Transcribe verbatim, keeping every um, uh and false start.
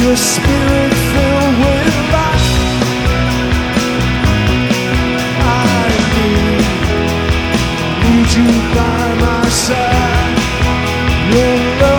a spirit filled with life. I need, need you by my side. Your love